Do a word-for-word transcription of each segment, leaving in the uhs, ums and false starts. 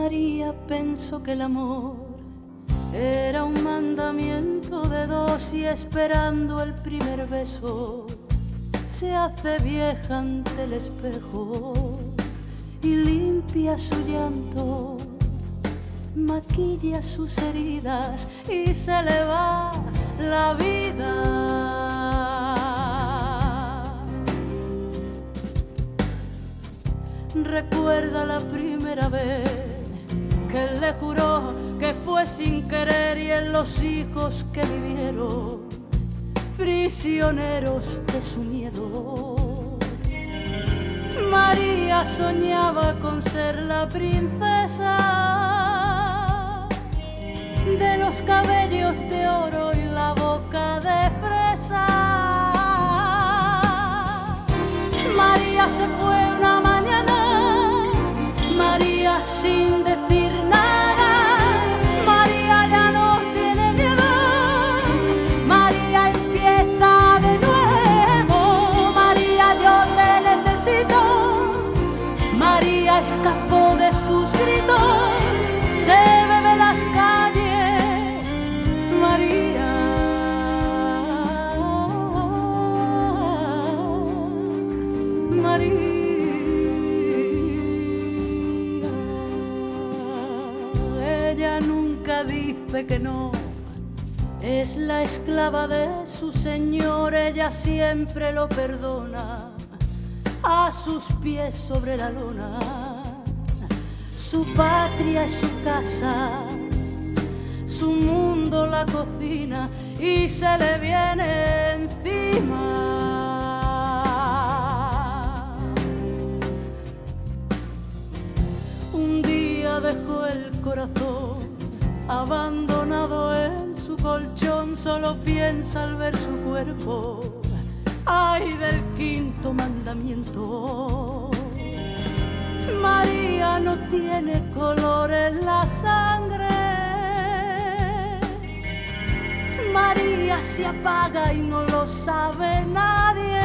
María pensó que el amor era un mandamiento de dos y esperando el primer beso se hace vieja ante el espejo y limpia su llanto, maquilla sus heridas y se le va la vida. Recuerda la primera vez que él le juró que fue sin querer y en los hijos que vivieron prisioneros de su miedo. María soñaba con ser la princesa de los cabellos de oro y la boca de fresa. María se fue una mañana, María sin decir nada, María ya no tiene miedo, María empieza de nuevo, María yo te necesito, María escapó de sus gritos, se bebe las calles, María. María. Ella nunca dice que no, es la esclava de su señor, ella siempre lo perdona, a sus pies sobre la lona. Su patria es su casa, su mundo la cocina y se le viene encima. Un día dejó el corazón abandonado en su colchón, solo piensa al ver su cuerpo, ay del quinto mandamiento. María no tiene color en la sangre, María se apaga y no lo sabe nadie.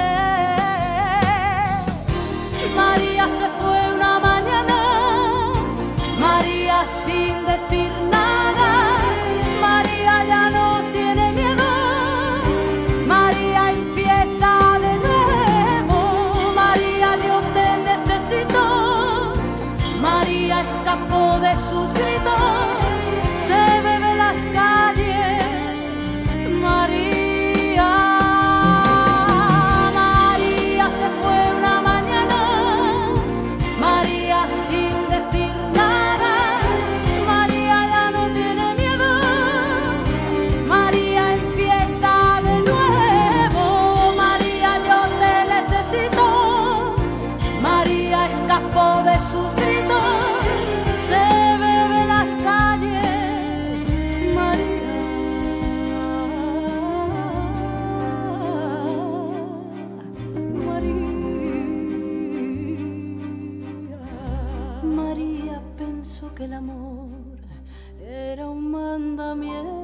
María se fue una mañana, María sin decir nada, María ya no tiene miedo, María empieza de nuevo, María yo te necesito, María escapó de sus gritos, se bebe las calles, María. María se fue una mañana, María sin decir nada, María ya no tiene miedo, María empieza de nuevo, María yo te necesito, María escapó de sus gritos, se bebe las calles, María. María. María pensó que el amor era un mandamiento